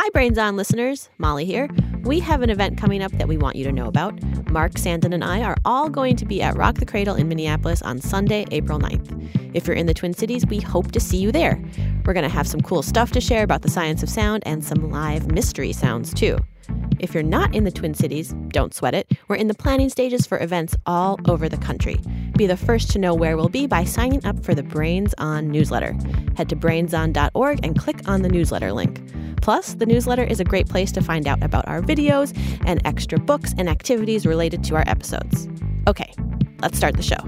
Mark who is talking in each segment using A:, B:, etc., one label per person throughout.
A: Hi, Brains On listeners. Molly here. We have an event coming up that we want you to know about. Mark, Sandon, and I are all going to be at Rock the Cradle in Minneapolis on Sunday, April 9th. If you're in the Twin Cities, we hope to see you there. We're going to have some cool stuff to share about the science of sound and some live mystery sounds, too. If you're not in the Twin Cities, don't sweat it. We're in the planning stages for events all over the country. Be the first to know where we'll be by signing up for the Brains On newsletter. Head to brainson.org and click on the newsletter link. Plus, the newsletter is a great place to find out about our videos and extra books and activities related to our episodes. Okay, let's start the show.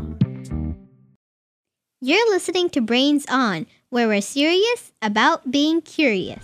B: You're listening to Brains On, where we're serious about being curious.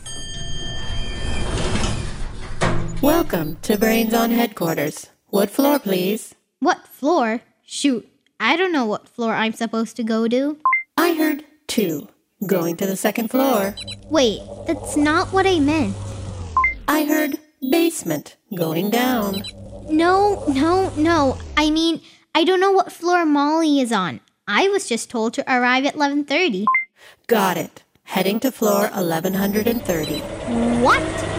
A: Welcome to Brains On headquarters. What floor, please?
B: What floor? Shoot, I don't know what floor I'm supposed to go to.
A: I heard 2. Going to the second floor.
B: Wait, that's not what I meant.
A: I heard basement. Going down.
B: No. I mean, I don't know what floor Molly is on. I was just told to arrive at 11:30.
A: Got it. Heading to floor 1130.
B: What?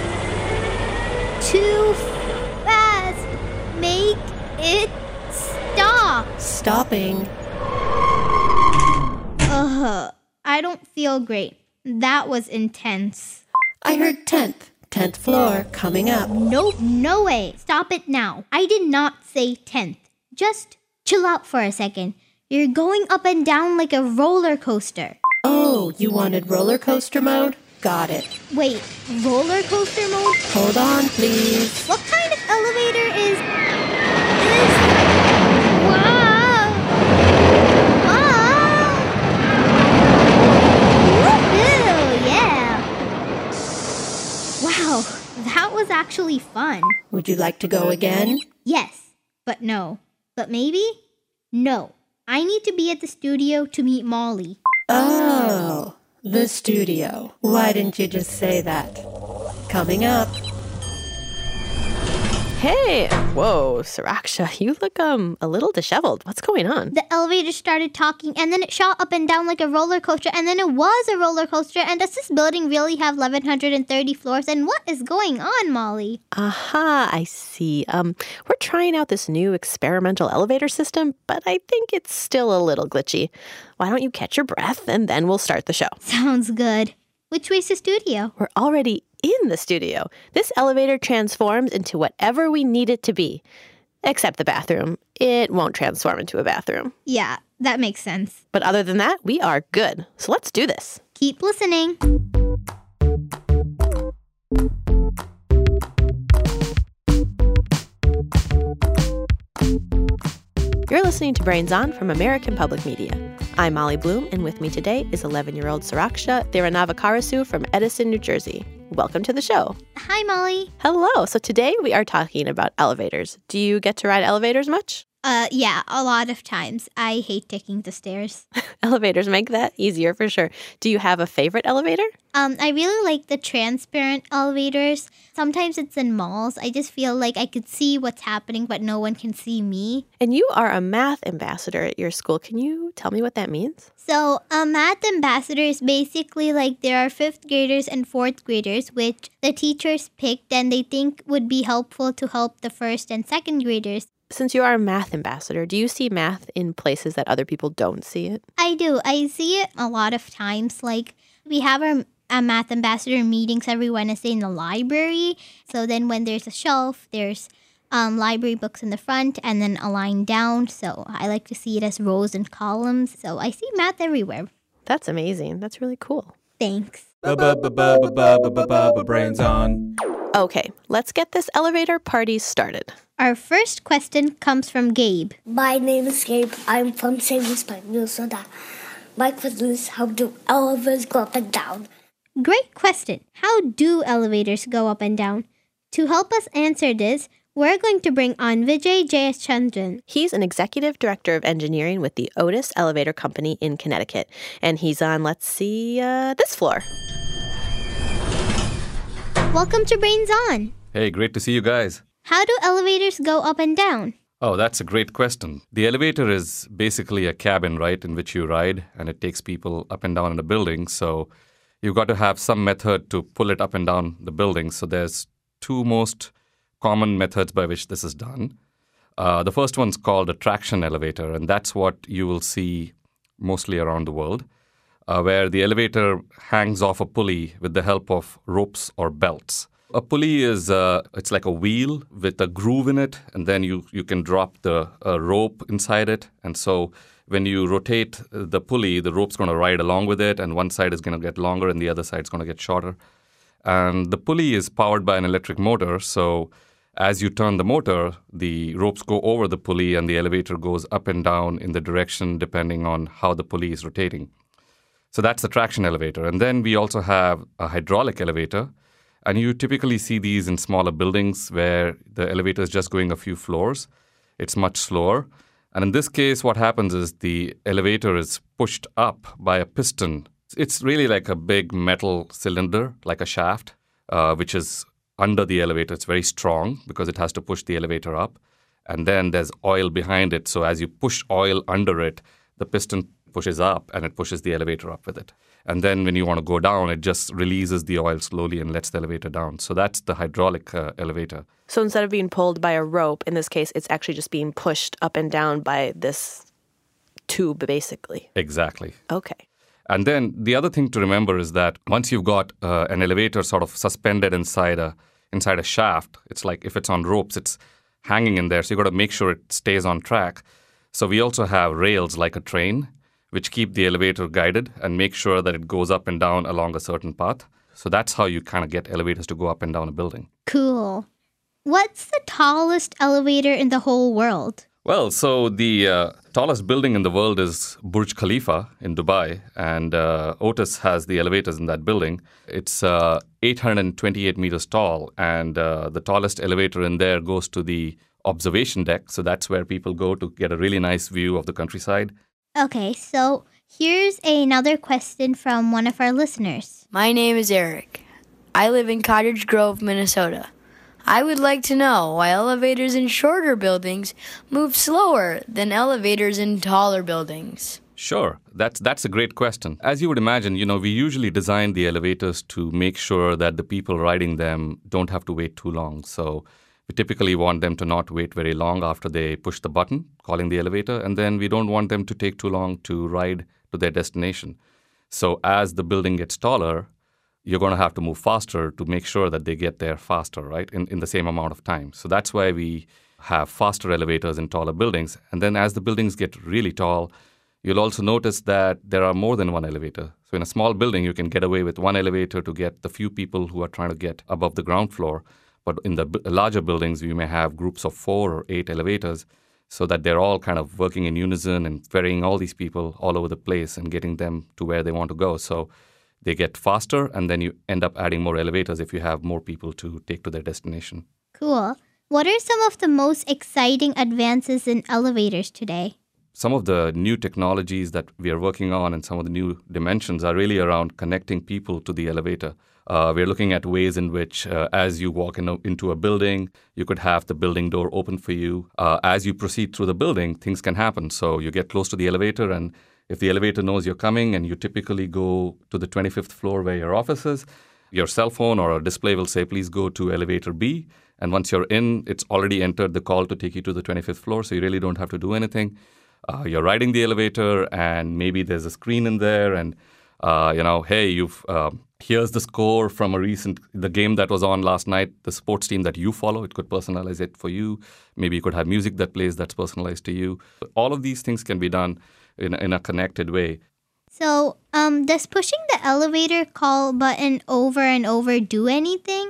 B: Too fast. Make it stop.
A: Stopping.
B: I don't feel great. That was intense.
A: I heard 10th. 10th floor coming up.
B: Nope, no way. Stop it now. I did not say 10th. Just chill out for a second. You're going up and down like a roller coaster.
A: Oh, you wanted roller coaster mode? Got it.
B: Wait, roller coaster mode?
A: Hold on, please.
B: What kind of elevator is this? Wow! Woohoo! Yeah! Wow, that was actually fun.
A: Would you like to go again?
B: Yes, but no. But maybe? No. I need to be at the studio to meet Molly.
A: Oh, the studio. Why didn't you just say that? Coming up. Hey! Whoa, Suraksha, you look a little disheveled. What's going on?
B: The elevator started talking, and then it shot up and down like a roller coaster, and then it was a roller coaster, and does this building really have 1,130 floors? And what is going on, Molly?
A: Aha, I see. We're trying out this new experimental elevator system, but I think it's still a little glitchy. Why don't you catch your breath, and then we'll start the show.
B: Sounds good. Which way's the studio?
A: We're already in the studio. This elevator transforms into whatever we need it to be. Except the bathroom. It won't transform into a bathroom.
B: Yeah, that makes sense.
A: But other than that, we are good. So let's do this.
B: Keep listening.
A: You're listening to Brains On from American Public Media. I'm Molly Bloom, and with me today is 11-year-old Suraksha Thirunavikarasu from Edison, New Jersey. Welcome to the show.
B: Hi, Molly.
A: Hello. So today we are talking about elevators. Do you get to ride elevators much?
B: Yeah, a lot of times. I hate taking the stairs.
A: Elevators make that easier for sure. Do you have a favorite elevator?
B: I really like the transparent elevators. Sometimes it's in malls. I just feel like I could see what's happening, but no one can see me.
A: And you are a math ambassador at your school. Can you tell me what that means?
B: So, a math ambassador is basically like there are 5th graders and 4th graders, which the teachers picked and they think would be helpful to help the 1st and 2nd graders.
A: Since you are a math ambassador, do you see math in places that other people don't see it?
B: I do. I see it a lot of times. Like, we have our math ambassador meetings every Wednesday in the library. So then when there's a shelf, there's library books in the front and then a line down. So I like to see it as rows and columns. So I see math everywhere.
A: That's amazing. That's really cool.
B: Thanks.
C: Brains On.
A: Okay, let's get this elevator party started.
B: Our first question comes from Gabe.
D: My name is Gabe. I'm from St. Louis, Minnesota. My question is, how do elevators go up and down?
B: Great question. How do elevators go up and down? To help us answer this, we're going to bring on Vijay Jayachandran.
A: He's an executive director of engineering with the Otis Elevator Company in Connecticut. And he's on, this floor.
B: Welcome to Brains On.
C: Hey, great to see you guys.
B: How do elevators go up and down?
C: Oh, that's a great question. The elevator is basically a cabin, right, in which you ride, and it takes people up and down in a building. So you've got to have some method to pull it up and down the building. So there's two most common methods by which this is done. The first one's called a traction elevator, and that's what you will see mostly around the world, where the elevator hangs off a pulley with the help of ropes or belts. A pulley is it's like a wheel with a groove in it, and then you can drop the rope inside it. And so when you rotate the pulley, the rope's going to ride along with it, and one side is going to get longer and the other side's going to get shorter. And the pulley is powered by an electric motor, so as you turn the motor, the ropes go over the pulley and the elevator goes up and down in the direction depending on how the pulley is rotating. So that's the traction elevator. And then we also have a hydraulic elevator. And you typically see these in smaller buildings where the elevator is just going a few floors. It's much slower. And in this case, what happens is the elevator is pushed up by a piston. It's really like a big metal cylinder, like a shaft, which is under the elevator. It's very strong because it has to push the elevator up. And then there's oil behind it. So as you push oil under it, the piston pushes up and it pushes the elevator up with it. And then when you want to go down, it just releases the oil slowly and lets the elevator down. So that's the hydraulic elevator.
A: So instead of being pulled by a rope, in this case, it's actually just being pushed up and down by this tube, basically.
C: Exactly.
A: Okay.
C: And then the other thing to remember is that once you've got an elevator sort of suspended inside a shaft, it's like if it's on ropes, it's hanging in there. So you've got to make sure it stays on track. So we also have rails like a train, which keep the elevator guided and make sure that it goes up and down along a certain path. So that's how you kind of get elevators to go up and down a building.
B: Cool. What's the tallest elevator in the whole world?
C: Well, so the tallest building in the world is Burj Khalifa in Dubai, and Otis has the elevators in that building. It's 828 meters tall, and the tallest elevator in there goes to the observation deck. So that's where people go to get a really nice view of the countryside.
B: Okay, so here's another question from one of our listeners.
E: My name is Eric. I live in Cottage Grove, Minnesota. I would like to know why elevators in shorter buildings move slower than elevators in taller buildings.
C: Sure. That's a great question. As you would imagine, we usually design the elevators to make sure that the people riding them don't have to wait too long. So we typically want them to not wait very long after they push the button, calling the elevator, and then we don't want them to take too long to ride to their destination. So as the building gets taller, you're going to have to move faster to make sure that they get there faster, right, in the same amount of time. So that's why we have faster elevators in taller buildings. And then as the buildings get really tall, you'll also notice that there are more than one elevator. So in a small building, you can get away with one elevator to get the few people who are trying to get above the ground floor. But in the larger buildings, you may have groups of 4 or 8 elevators so that they're all kind of working in unison and ferrying all these people all over the place and getting them to where they want to go. So they get faster, and then you end up adding more elevators if you have more people to take to their destination.
B: Cool. What are some of the most exciting advances in elevators today?
C: Some of the new technologies that we are working on and some of the new dimensions are really around connecting people to the elevator. We're looking at ways in which, as you walk into a building, you could have the building door open for you. As you proceed through the building, things can happen. So you get close to the elevator, and if the elevator knows you're coming and you typically go to the 25th floor where your office is, your cell phone or a display will say, please go to elevator B. And once you're in, it's already entered the call to take you to the 25th floor, so you really don't have to do anything. You're riding the elevator, and maybe there's a screen in there, and hey, here's the score from the game that was on last night, the sports team that you follow. It could personalize it for you. Maybe you could have music that plays that's personalized to you. All of these things can be done in a connected way.
B: So, does pushing the elevator call button over and over do anything?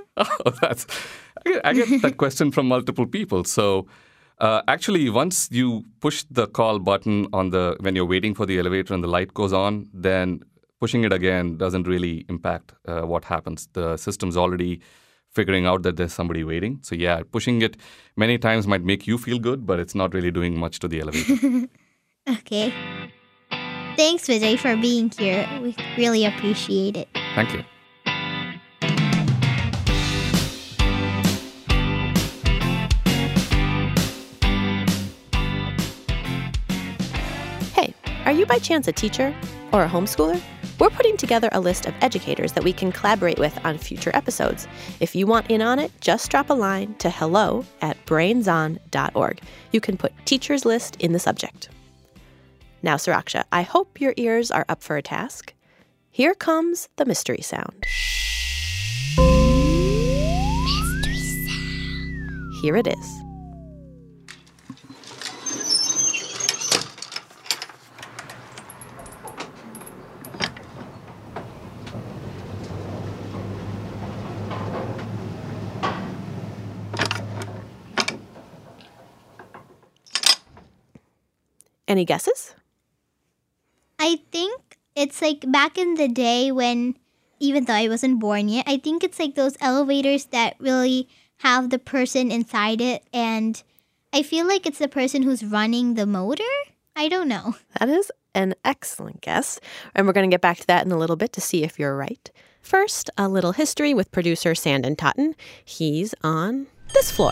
C: I get that question from multiple people. So, actually, once you push the call button when you're waiting for the elevator and the light goes on, then pushing it again doesn't really impact what happens. The system's already figuring out that there's somebody waiting. So, yeah, pushing it many times might make you feel good, but it's not really doing much to the elevator.
B: Okay. Thanks, Vijay, for being here. We really appreciate it.
C: Thank you.
A: Hey, are you by chance a teacher or a homeschooler? We're putting together a list of educators that we can collaborate with on future episodes. If you want in on it, just drop a line to hello@brainson.org. You can put teacher's list in the subject. Now, Suraksha, I hope your ears are up for a task. Here comes the mystery sound. Mystery sound. Here it is. Any guesses?
B: I think it's like back in the day when, even though I wasn't born yet, I think it's like those elevators that really have the person inside it. And I feel like it's the person who's running the motor. I don't know.
A: That is an excellent guess. And we're going to get back to that in a little bit to see if you're right. First, a little history with producer Sandon Totten. He's on this floor.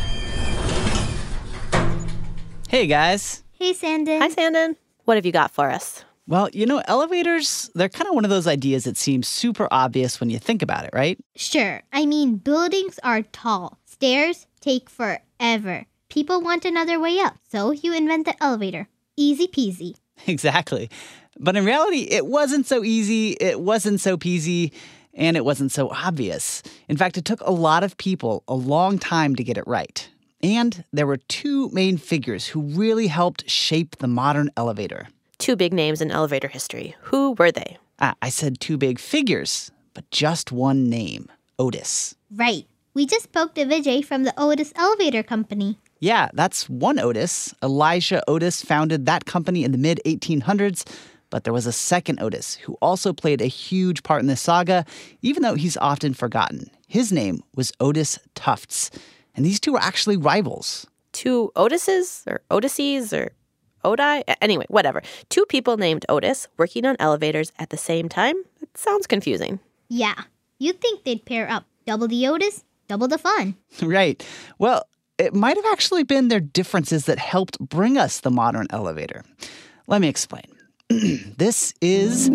F: Hey, guys.
B: Hey, Sandon.
A: Hi, Sandon. What have you got for us?
F: Well, elevators, they're kind of one of those ideas that seems super obvious when you think about it, right?
B: Sure. I mean, buildings are tall. Stairs take forever. People want another way up, so you invent the elevator. Easy peasy.
F: Exactly. But in reality, it wasn't so easy, it wasn't so peasy, and it wasn't so obvious. In fact, it took a lot of people a long time to get it right. And there were two main figures who really helped shape the modern elevator.
A: Two big names in elevator history. Who were they?
F: I said two big figures, but just one name, Otis.
B: Right. We just spoke to Vijay from the Otis Elevator Company.
F: Yeah, that's one Otis. Elijah Otis founded that company in the mid-1800s, but there was a second Otis who also played a huge part in this saga, even though he's often forgotten. His name was Otis Tufts. And these two were actually rivals.
A: Two Otises or Odysseys or Odi? Anyway, whatever. Two people named Otis working on elevators at the same time? It sounds confusing.
B: Yeah. You'd think they'd pair up. Double the Otis, double the fun.
F: Right. Well, it might have actually been their differences that helped bring us the modern elevator. Let me explain. This is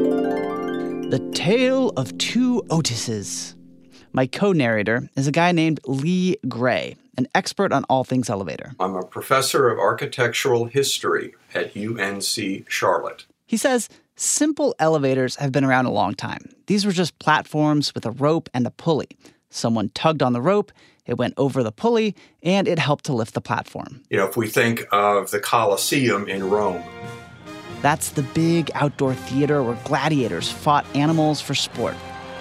F: The Tale of Two Otises. My co-narrator is a guy named Lee Gray, an expert on all things elevator.
G: I'm a professor of architectural history at UNC Charlotte.
F: He says simple elevators have been around a long time. These were just platforms with a rope and a pulley. Someone tugged on the rope, it went over the pulley, and it helped to lift the platform.
G: If we think of the Colosseum in Rome.
F: That's the big outdoor theater where gladiators fought animals for sport.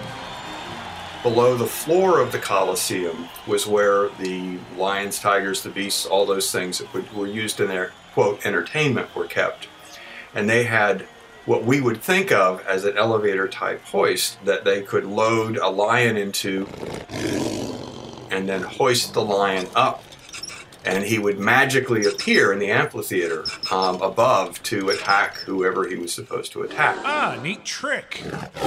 G: Below the floor of the Colosseum was where the lions, tigers, the beasts, all those things that were used in their, quote, entertainment were kept. And they had what we would think of as an elevator-type hoist that they could load a lion into and then hoist the lion up. And he would magically appear in the amphitheater above to attack whoever he was supposed to attack.
H: Ah, neat trick.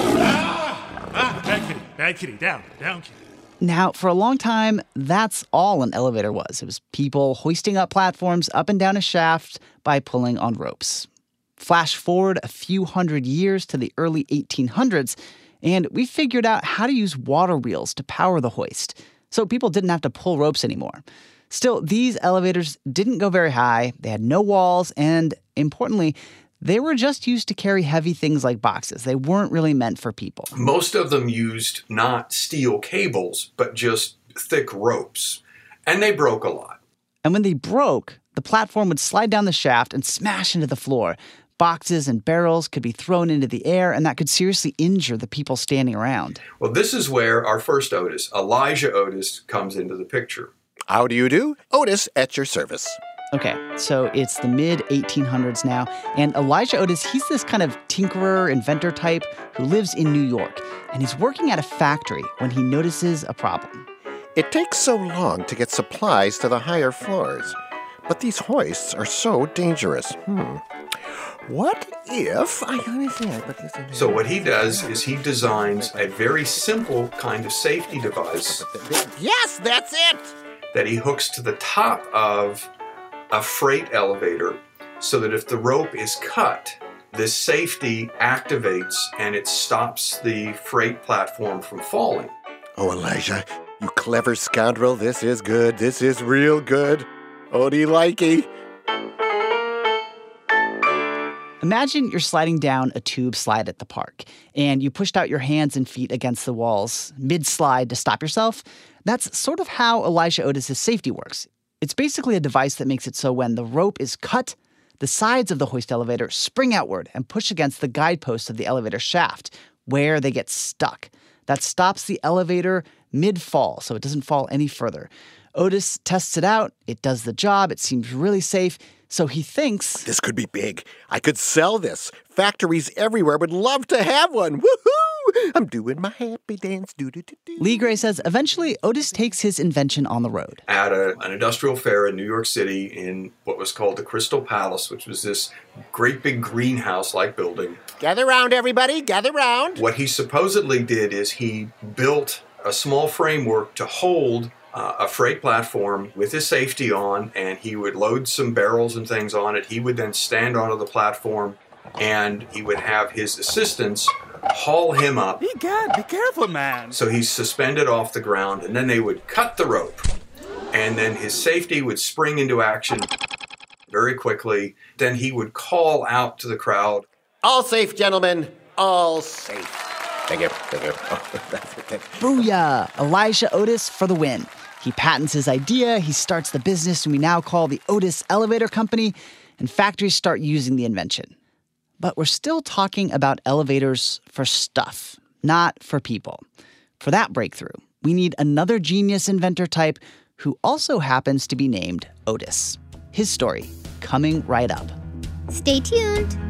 H: Bad kitty, down, kitty.
F: Now, for a long time, that's all an elevator was. It was people hoisting up platforms up and down a shaft by pulling on ropes. Flash forward a few hundred years to the early 1800s, and we figured out how to use water wheels to power the hoist, so people didn't have to pull ropes anymore. Still, these elevators didn't go very high, they had no walls, and importantly, they were just used to carry heavy things like boxes. They weren't really meant for people.
G: Most of them used not steel cables, but just thick ropes. And they broke a lot.
F: And when they broke, the platform would slide down the shaft and smash into the floor. Boxes and barrels could be thrown into the air, and that could seriously injure the people standing around.
G: Well, this is where our first Otis, Elijah Otis, comes into the picture.
I: How do you do? Otis at your service.
F: Okay, so it's the mid-1800s now, and Elijah Otis, he's this kind of tinkerer, inventor type who lives in New York, and he's working at a factory when he notices a problem.
I: It takes so long to get supplies to the higher floors, but these hoists are so dangerous. What if
G: So what he does is he designs a very simple kind of safety device.
I: Yes, that's it!
G: That he hooks to the top of a freight elevator so that if the rope is cut, this safety activates and it stops the freight platform from falling.
I: Oh, Elijah, you clever scoundrel. This is good. This is real good. Odie likey.
F: Imagine you're sliding down a tube slide at the park, and you pushed out your hands and feet against the walls mid-slide to stop yourself. That's sort of how Elijah Otis's safety works. It's basically a device that makes it so when the rope is cut, the sides of the hoist elevator spring outward and push against the guideposts of the elevator shaft, where they get stuck. That stops the elevator mid-fall, so it doesn't fall any further. Otis tests it out. It does the job. It seems really safe. So he thinks,
I: this could be big. I could sell this. Factories everywhere would love to have one. Woohoo! I'm doing my happy dance. Do-do-do-do.
F: Lee Gray says eventually Otis takes his invention on the road.
G: At an industrial fair in New York City in what was called the Crystal Palace, which was this great big greenhouse-like building.
I: Gather round, everybody. Gather round.
G: What he supposedly did is he built a small framework to hold a freight platform with his safety on, and he would load some barrels and things on it. He would then stand onto the platform, and he would have his assistants haul him up.
H: Be careful, man.
G: So he's suspended off the ground, and then they would cut the rope, and then his safety would spring into action very quickly. Then he would call out to the crowd,
I: All safe, gentlemen. All safe. Thank you. Thank you.
F: Booyah! Elijah Otis for the win. He patents his idea, he starts the business we now call the Otis Elevator Company, and factories start using the invention. But we're still talking about elevators for stuff, not for people. For that breakthrough, we need another genius inventor type who also happens to be named Otis. His story, coming right up.
B: Stay tuned.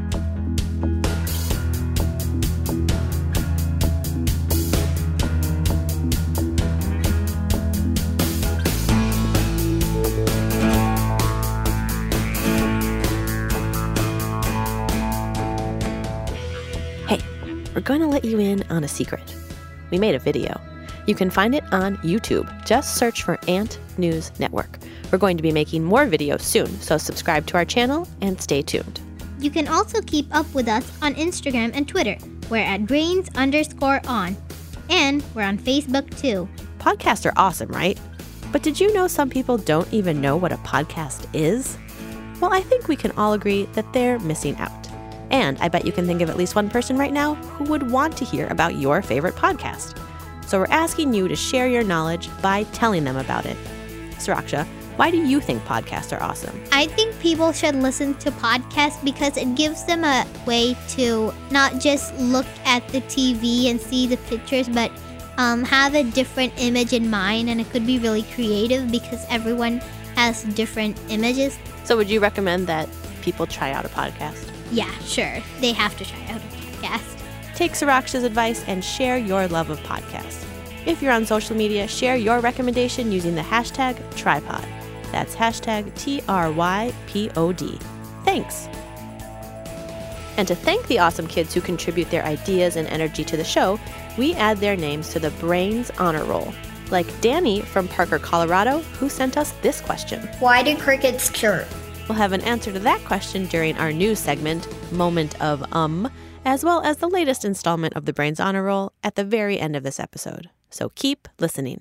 A: We're going to let you in on a secret. We made a video. You can find it on YouTube. Just search for Ant News Network. We're going to be making more videos soon, so subscribe to our channel and stay tuned.
B: You can also keep up with us on Instagram and Twitter. We're at brains_on. And we're on Facebook too.
A: Podcasts are awesome, right? But did you know some people don't even know what a podcast is? Well, I think we can all agree that they're missing out. And I bet you can think of at least one person right now who would want to hear about your favorite podcast. So we're asking you to share your knowledge by telling them about it. Suraksha, why do you think podcasts are awesome?
B: I think people should listen to podcasts because it gives them a way to not just look at the TV and see the pictures, but have a different image in mind. And it could be really creative because everyone has different images.
A: So would you recommend that people try out a podcast?
B: Yeah, sure. They have to try out a podcast.
A: Take Suraksha's advice and share your love of podcasts. If you're on social media, share your recommendation using the hashtag Tripod. That's hashtag TRYPOD. Thanks. And to thank the awesome kids who contribute their ideas and energy to the show, we add their names to the Brains Honor Roll. Like Danny from Parker, Colorado, who sent us this question.
J: Why do crickets chirp?
A: We'll have an answer to that question during our news segment, Moment of as well as the latest installment of the Brains Honor Roll at the very end of this episode. So keep listening.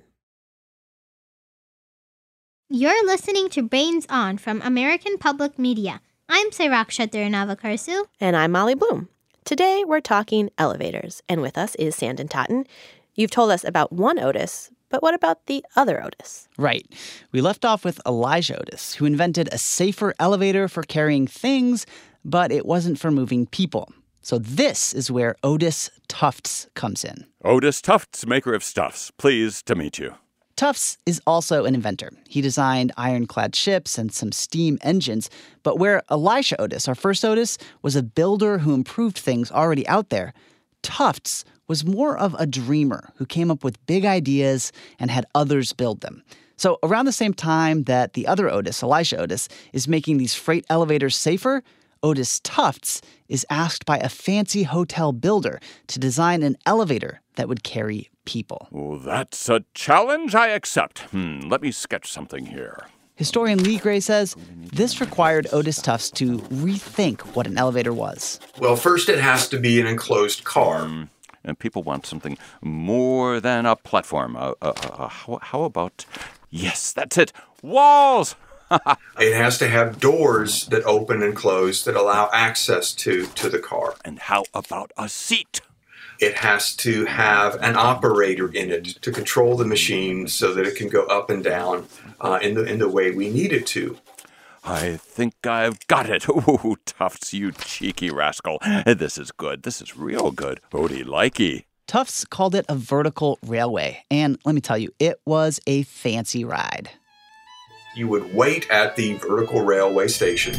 B: You're listening to Brains On from American Public Media. I'm Suraksha Tirunavakarsu.
A: And I'm Molly Bloom. Today we're talking elevators, and with us is Sandon Totten. You've told us about one Otis, but what about the other Otis?
F: Right. We left off with Elijah Otis, who invented a safer elevator for carrying things, but it wasn't for moving people. So this is where Otis Tufts comes in.
K: Otis Tufts, maker of stuffs. Pleased to meet you.
F: Tufts is also an inventor. He designed ironclad ships and some steam engines, but where Elijah Otis, our first Otis, was a builder who improved things already out there, Tufts was more of a dreamer who came up with big ideas and had others build them. So around the same time that the other Otis, Elijah Otis, is making these freight elevators safer, Otis Tufts is asked by a fancy hotel builder to design an elevator that would carry people.
K: Oh, that's a challenge I accept. Let me sketch something here.
F: Historian Lee Gray says this required Otis Tufts to rethink what an elevator was.
G: Well, first it has to be an enclosed car.
K: And people want something more than a platform. How about, yes, that's it, walls!
G: It has to have doors that open and close that allow access to the car.
K: And how about a seat?
G: It has to have an operator in it to control the machine so that it can go up and down in the way we need it to.
K: I think I've got it. Ooh, Tufts, you cheeky rascal. This is good. This is real good. Odie likey.
F: Tufts called it a vertical railway. And let me tell you, it was a fancy ride.
G: You would wait at the vertical railway station.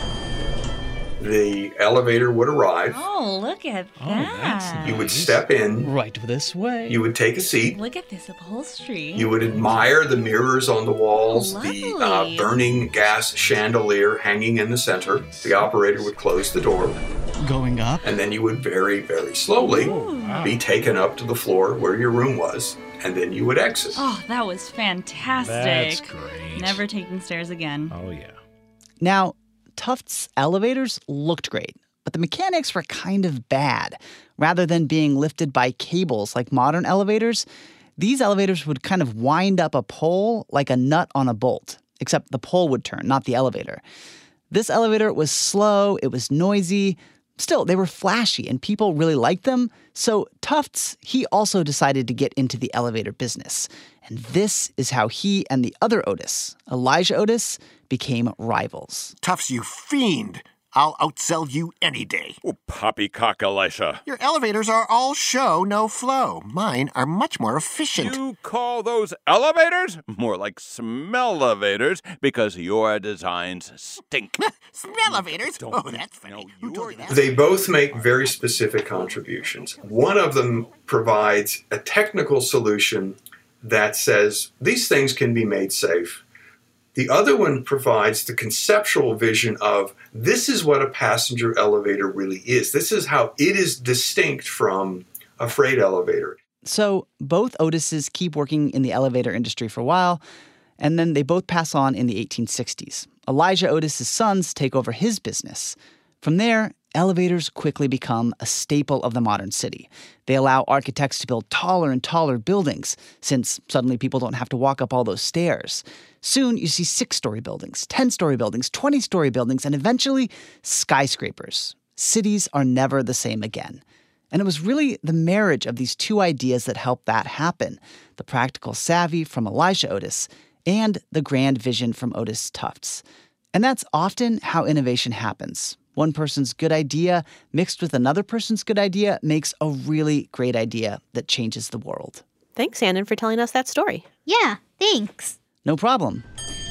G: The elevator would arrive.
J: Oh, look at that.
G: You would step in.
F: Right this way.
G: You would take a seat.
J: Look at this upholstery.
G: You would admire the mirrors on the walls,
J: Lovely.
G: the burning gas chandelier hanging in the center. The operator would close the door.
F: Going up.
G: And then you would very, very slowly be taken up to the floor where your room was. And then you would exit.
J: Oh, that was fantastic.
H: That's great.
J: Never taking stairs again.
H: Oh, yeah.
F: Now, Tufts elevators looked great, but the mechanics were kind of bad. Rather than being lifted by cables like modern elevators, these elevators would kind of wind up a pole like a nut on a bolt, except the pole would turn, not the elevator. This elevator was slow, it was noisy. Still, they were flashy and people really liked them. So Tufts, he also decided to get into the elevator business. And this is how he and the other Otis, Elijah Otis, became rivals.
I: Tufts, you fiend. I'll outsell you any day.
K: Oh, poppycock, Elisha.
I: Your elevators are all show, no flow. Mine are much more efficient.
K: You call those elevators? More like smell-elevators, because your designs stink.
I: Smell-elevators? Oh, that's funny. Who told you that?
G: They both make very specific contributions. One of them provides a technical solution that says these things can be made safe. The other one provides the conceptual vision of this is what a passenger elevator really is. This is how it is distinct from a freight elevator.
F: So both Otises keep working in the elevator industry for a while, and then they both pass on in the 1860s. Elijah Otis's sons take over his business. From there, elevators quickly become a staple of the modern city. They allow architects to build taller and taller buildings, since suddenly people don't have to walk up all those stairs. Soon, you see 6-story buildings, 10-story buildings, 20-story buildings, and eventually skyscrapers. Cities are never the same again. And it was really the marriage of these two ideas that helped that happen. The practical savvy from Elijah Otis and the grand vision from Otis Tufts. And that's often how innovation happens. One person's good idea mixed with another person's good idea makes a really great idea that changes the world.
A: Thanks, Shannon, for telling us that story.
B: Yeah, thanks.
F: No problem.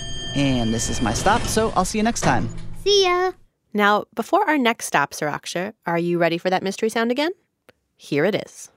F: And this is my stop, so I'll see you next time.
B: See ya.
A: Now, before our next stop, Suraksha, are you ready for that mystery sound again? Here it is.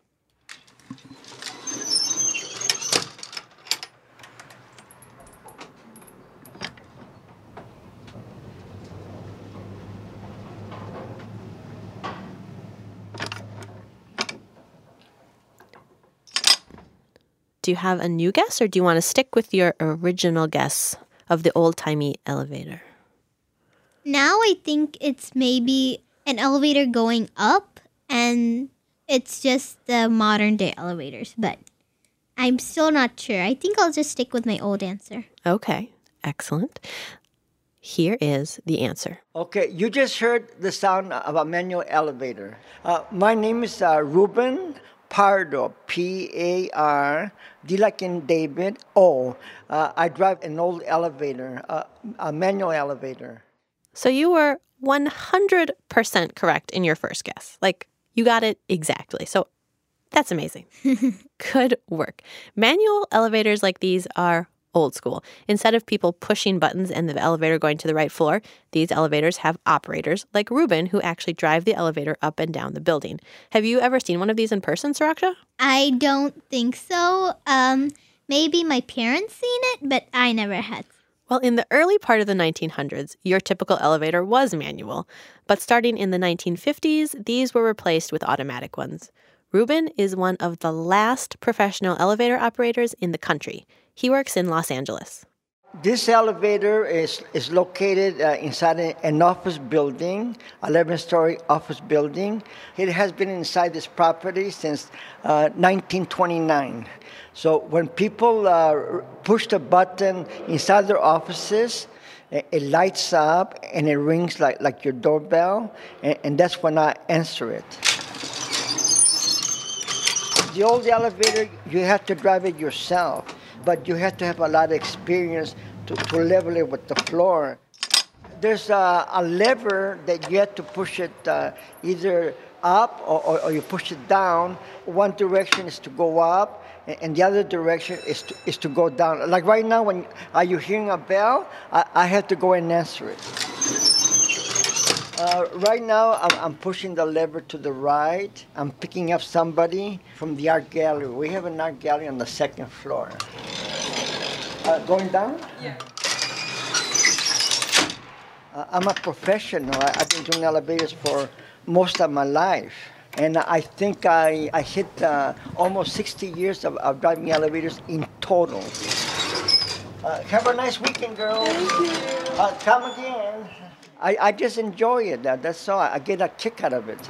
A: Do you have a new guess, or do you want to stick with your original guess of the old-timey elevator?
B: Now I think it's maybe an elevator going up, and it's just the modern-day elevators, but I'm still not sure. I think I'll just stick with my old answer.
A: Okay, excellent. Here is the answer.
L: Okay, you just heard the sound of a manual elevator. My name is Ruben Pardo, P-A-R, D like in David, O. I drive an old elevator, a manual elevator.
A: So you were 100% correct in your first guess. Like, you got it exactly. So that's amazing. Good work. Manual elevators like these are old school. Instead of people pushing buttons and the elevator going to the right floor, these elevators have operators like Ruben who actually drive the elevator up and down the building. Have you ever seen one of these in person, Suraksha?
B: I don't think so. Maybe my parents seen it, but I never had.
A: Well, in the early part of the 1900s, your typical elevator was manual. But starting in the 1950s, these were replaced with automatic ones. Ruben is one of the last professional elevator operators in the country. He works in Los Angeles.
L: This elevator is located inside an office building, 11-story office building. It has been inside this property since 1929. So when people push the button inside their offices, it lights up and it rings like your doorbell, and that's when I answer it. The old elevator, you have to drive it yourself, but you have to have a lot of experience to level it with the floor. There's a lever that you have to push it either up or you push it down. One direction is to go up, and the other direction is to go down. Like right now, when are you hearing a bell? I have to go and answer it. Right now, I'm pushing the lever to the right. I'm picking up somebody from the art gallery. We have an art gallery on the second floor. Going down? Yeah. I'm a professional. I've been doing elevators for most of my life. And I think I hit almost 60 years of driving elevators in total. Have a nice weekend, girls. Come again. I just enjoy it. That's all. I get a kick out of it.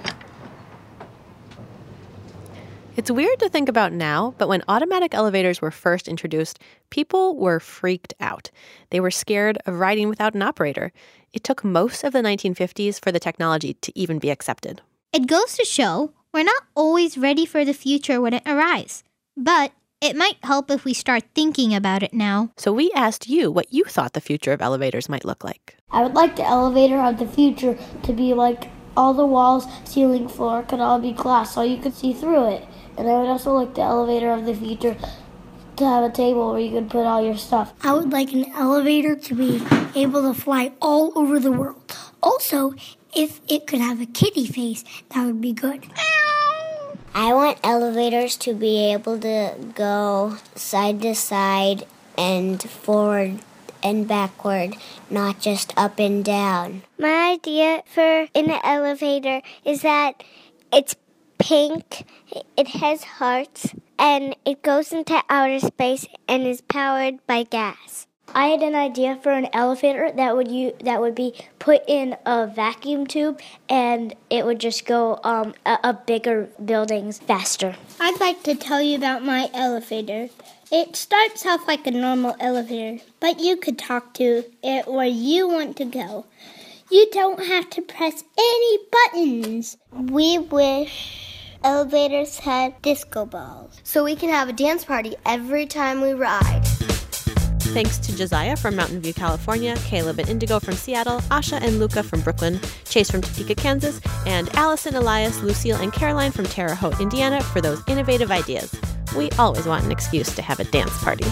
A: It's weird to think about now, but when automatic elevators were first introduced, people were freaked out. They were scared of riding without an operator. It took most of the 1950s for the technology to even be accepted.
B: It goes to show we're not always ready for the future when it arrives. But it might help if we start thinking about it now.
A: So we asked you what you thought the future of elevators might look like.
M: I would like the elevator of the future to be like all the walls, ceiling, floor could all be glass so you could see through it. And I would also like the elevator of the future to have a table where you could put all your stuff.
N: I would like an elevator to be able to fly all over the world. Also, if it could have a kitty face, that would be good.
O: I want elevators to be able to go side to side and forward and backward, not just up and down.
P: My idea for an elevator is that it's pink, it has hearts, and it goes into outer space and is powered by gas.
M: I had an idea for an elevator that would be put in a vacuum tube, and it would just go up bigger buildings faster.
P: I'd like to tell you about my elevator. It starts off like a normal elevator, but you could talk to it where you want to go. You don't have to press any buttons. We wish elevators had disco balls,
M: so we can have a dance party every time we ride.
A: Thanks to Josiah from Mountain View, California, Caleb and Indigo from Seattle, Asha and Luca from Brooklyn, Chase from Topeka, Kansas, and Allison, Elias, Lucille, and Caroline from Terre Haute, Indiana for those innovative ideas. We always want an excuse to have a dance party.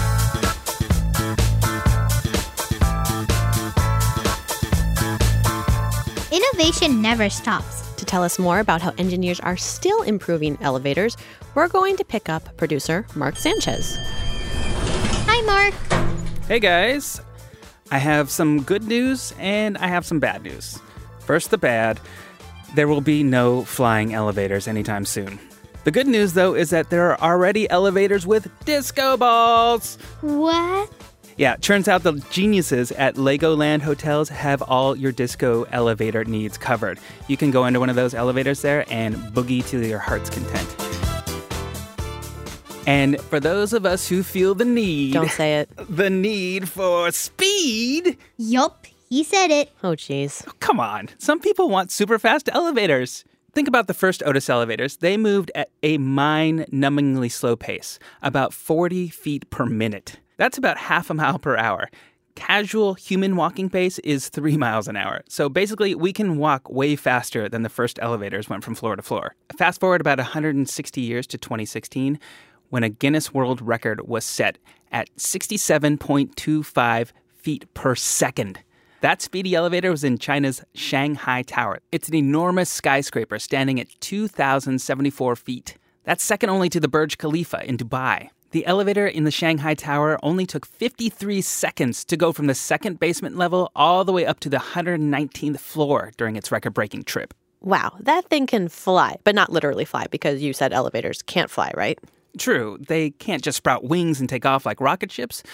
B: Innovation never stops.
A: To tell us more about how engineers are still improving elevators, we're going to pick up producer Mark Sanchez.
B: Hi, Mark.
H: Hey, guys. I have some good news and I have some bad news. First, the bad. There will be no flying elevators anytime soon. The good news, though, is that there are already elevators with disco balls.
B: What?
H: Yeah, turns out the geniuses at Legoland Hotels have all your disco elevator needs covered. You can go into one of those elevators there and boogie to your heart's content. And for those of us who feel the need...
A: Don't say it.
H: The need for speed...
B: Yup, he said it.
A: Oh, jeez.
H: Oh, come on. Some people want super fast elevators. Think about the first Otis elevators. They moved at a mind-numbingly slow pace, about 40 feet per minute. That's about half a mile per hour. Casual human walking pace is 3 miles an hour. So basically, we can walk way faster than the first elevators went from floor to floor. Fast forward about 160 years to 2016, when a Guinness World Record was set at 67.25 feet per second. That speedy elevator was in China's Shanghai Tower. It's an enormous skyscraper standing at 2,074 feet. That's second only to the Burj Khalifa in Dubai. The elevator in the Shanghai Tower only took 53 seconds to go from the second basement level all the way up to the 119th floor during its record-breaking trip.
A: Wow, that thing can fly, but not literally fly, because you said elevators can't fly, right?
H: True, they can't just sprout wings and take off like rocket ships,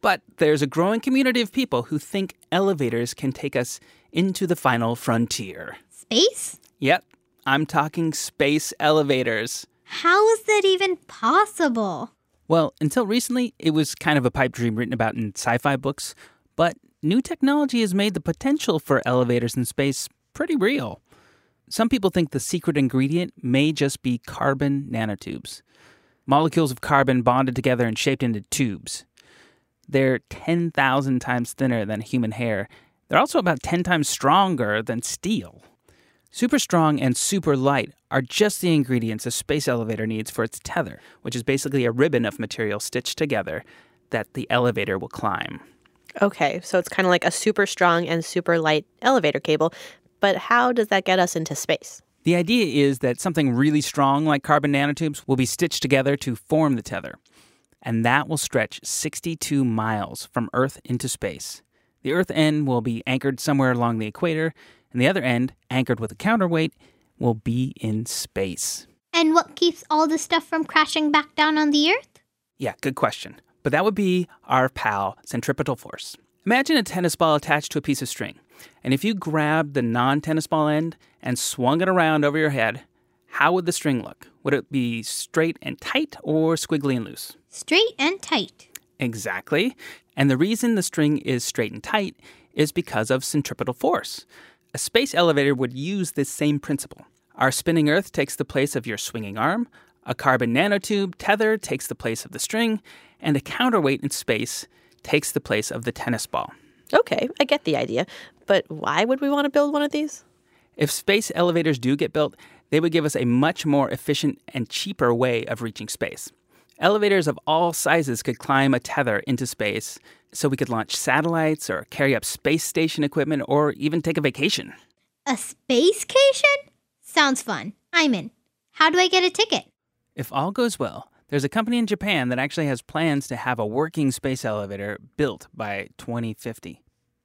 H: But there's a growing community of people who think elevators can take us into the final frontier.
B: Space?
H: Yep, I'm talking space elevators.
B: How is that even possible?
H: Well, until recently, it was kind of a pipe dream written about in sci-fi books, but new technology has made the potential for elevators in space pretty real. Some people think the secret ingredient may just be carbon nanotubes. Molecules of carbon bonded together and shaped into tubes. They're 10,000 times thinner than human hair. They're also about 10 times stronger than steel. Super strong and super light are just the ingredients a space elevator needs for its tether, which is basically a ribbon of material stitched together that the elevator will climb.
A: Okay, so it's kind of like a super strong and super light elevator cable, but how does that get us into space?
H: The idea is that something really strong like carbon nanotubes will be stitched together to form the tether, and that will stretch 62 miles from Earth into space. The Earth end will be anchored somewhere along the equator, and the other end, anchored with a counterweight, will be in space.
B: And what keeps all this stuff from crashing back down on the Earth?
H: Yeah, good question. But that would be our pal, centripetal force. Imagine a tennis ball attached to a piece of string. And if you grabbed the non-tennis ball end and swung it around over your head, how would the string look? Would it be straight and tight or squiggly and loose?
B: Straight and tight.
H: Exactly. And the reason the string is straight and tight is because of centripetal force. A space elevator would use this same principle. Our spinning Earth takes the place of your swinging arm, a carbon nanotube tether takes the place of the string, and a counterweight in space takes the place of the tennis ball.
A: Okay, I get the idea. But why would we want to build one of these?
H: If space elevators do get built, they would give us a much more efficient and cheaper way of reaching space. Elevators of all sizes could climb a tether into space, so we could launch satellites or carry up space station equipment or even take a vacation.
B: A spacecation? Sounds fun. I'm in. How do I get a ticket?
H: If all goes well, there's a company in Japan that actually has plans to have a working space elevator built by 2050.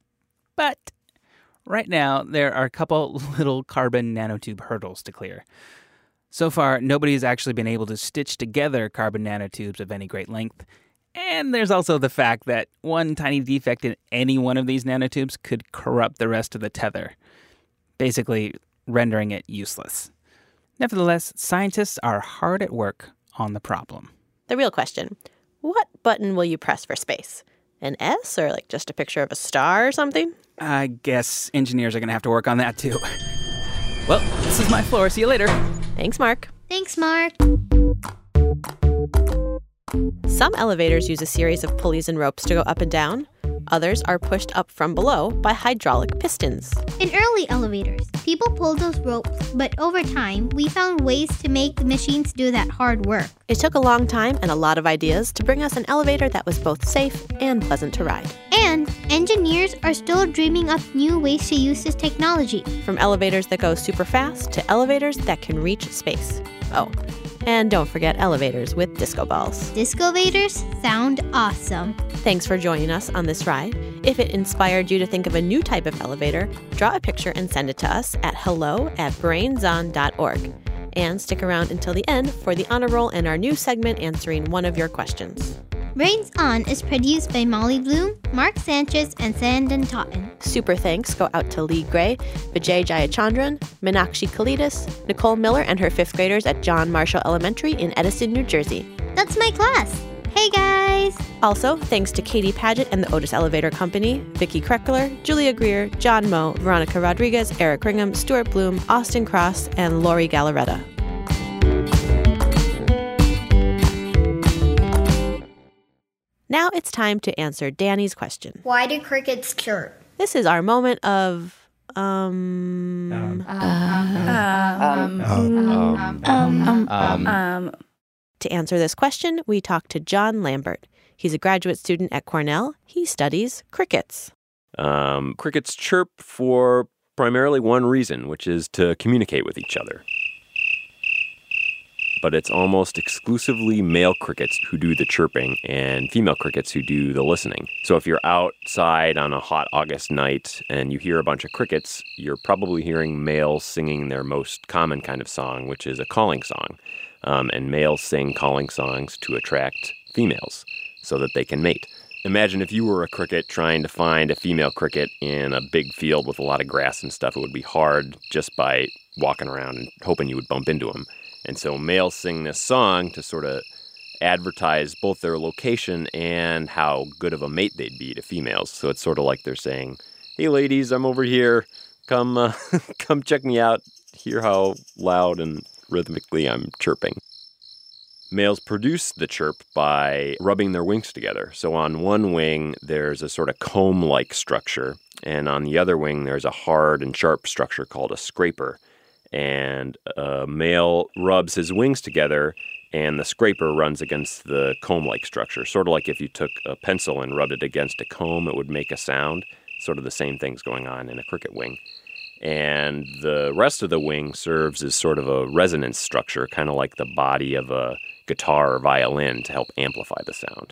H: But right now, there are a couple little carbon nanotube hurdles to clear. So far, nobody's actually been able to stitch together carbon nanotubes of any great length. And there's also the fact that one tiny defect in any one of these nanotubes could corrupt the rest of the tether, basically rendering it useless. Nevertheless, scientists are hard at work on the problem.
A: The real question, what button will you press for space? An S or like just a picture of a star or something?
H: I guess engineers are going to have to work on that too. Well, this is my floor. See you later.
A: Thanks, Mark.
B: Thanks, Mark.
A: Some elevators use a series of pulleys and ropes to go up and down. Others are pushed up from below by hydraulic pistons.
B: In early elevators, people pulled those ropes, but over time, we found ways to make the machines do that hard work.
A: It took a long time and a lot of ideas to bring us an elevator that was both safe and pleasant to ride.
B: And engineers are still dreaming up new ways to use this technology.
A: From elevators that go super fast to elevators that can reach space. Oh, and don't forget elevators with disco balls.
B: Discovators sound awesome.
A: Thanks for joining us on this ride. If it inspired you to think of a new type of elevator, draw a picture and send it to us at hello@brainson.org. And stick around until the end for the honor roll and our new segment answering one of your questions.
B: Brains On is produced by Molly Bloom, Mark Sanchez, and Sandon Totten.
A: Super thanks go out to Lee Gray, Vijay Jayachandran, Meenakshi Kalidas, Nicole Miller and her 5th graders at John Marshall Elementary in Edison, New Jersey.
B: That's my class. Hey, guys!
A: Also, thanks to Katie Paget and the Otis Elevator Company, Vicki Kreckler, Julia Greer, John Moe, Veronica Rodriguez, Eric Ringham, Stuart Bloom, Austin Cross, and Lori Gallaretta. Now it's time to answer Danny's question.
P: Why do crickets chirp?
A: This is our moment of, To answer this question, we talked to John Lambert. He's a graduate student at Cornell. He studies crickets.
Q: Crickets chirp for primarily one reason, which is to communicate with each other. But it's almost exclusively male crickets who do the chirping and female crickets who do the listening. So if you're outside on a hot August night and you hear a bunch of crickets, you're probably hearing males singing their most common kind of song, which is a calling song. And males sing calling songs to attract females so that they can mate. imagine if you were a cricket trying to find a female cricket in a big field with a lot of grass and stuff. It would be hard just by walking around and hoping you would bump into them. And so males sing this song to sort of advertise both their location and how good of a mate they'd be to females. So it's sort of like they're saying, hey ladies, I'm over here. Come check me out. Hear how loud and rhythmically I'm chirping. Males produce the chirp by rubbing their wings together. So on one wing, there's a sort of comb-like structure, and on the other wing, there's a hard and sharp structure called a scraper. And a male rubs his wings together, and the scraper runs against the comb-like structure. Sort of like if you took a pencil and rubbed it against a comb, it would make a sound. Sort of the same thing's going on in a cricket wing. And the rest of the wing serves as sort of a resonance structure, kind of like the body of a guitar or violin to help amplify the sound.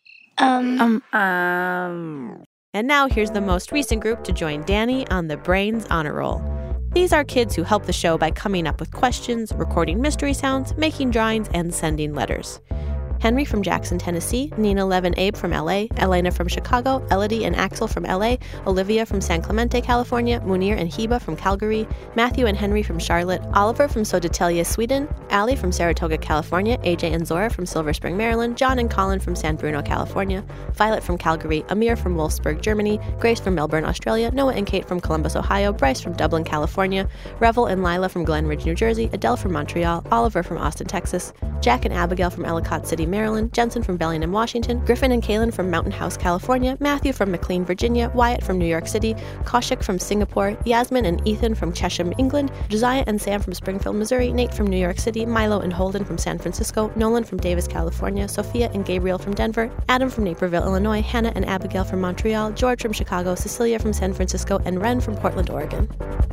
A: And now here's the most recent group to join Danny on the Brains Honor Roll. These are kids who help the show by coming up with questions, recording mystery sounds, making drawings, and sending letters. Henry from Jackson, Tennessee, Nina Levin Abe from LA, Elena from Chicago, Elodie and Axel from LA, Olivia from San Clemente, California, Munir and Heba from Calgary, Matthew and Henry from Charlotte, Oliver from Södertälje, Sweden, Ali from Saratoga, California, AJ and Zora from Silver Spring, Maryland, John and Colin from San Bruno, California, Violet from Calgary, Amir from Wolfsburg, Germany, Grace from Melbourne, Australia, Noah and Kate from Columbus, Ohio, Bryce from Dublin, California, Revel and Lila from Glen Ridge, New Jersey, Adele from Montreal, Oliver from Austin, Texas, Jack and Abigail from Ellicott City, Maryland, Jensen from Bellingham, Washington, Griffin and Kaylin from Mountain House, California, Matthew from McLean, Virginia, Wyatt from New York City, Kaushik from Singapore, Yasmin and Ethan from Chesham, England, Josiah and Sam from Springfield, Missouri, Nate from New York City, Milo and Holden from San Francisco, Nolan from Davis, California, Sophia and Gabriel from Denver, Adam from Naperville, Illinois, Hannah and Abigail from Montreal, George from Chicago, Cecilia from San Francisco, and Ren from Portland, Oregon.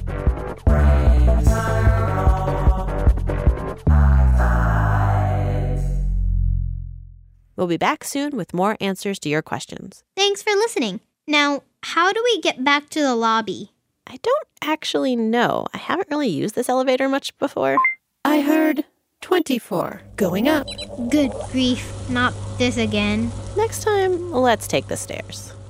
A: We'll be back soon with more answers to your questions.
B: Thanks for listening. Now, how do we get back to the lobby?
A: I don't actually know. I haven't really used this elevator much before.
R: I heard 24 going up.
B: Good grief, not this again.
A: Next time, let's take the stairs.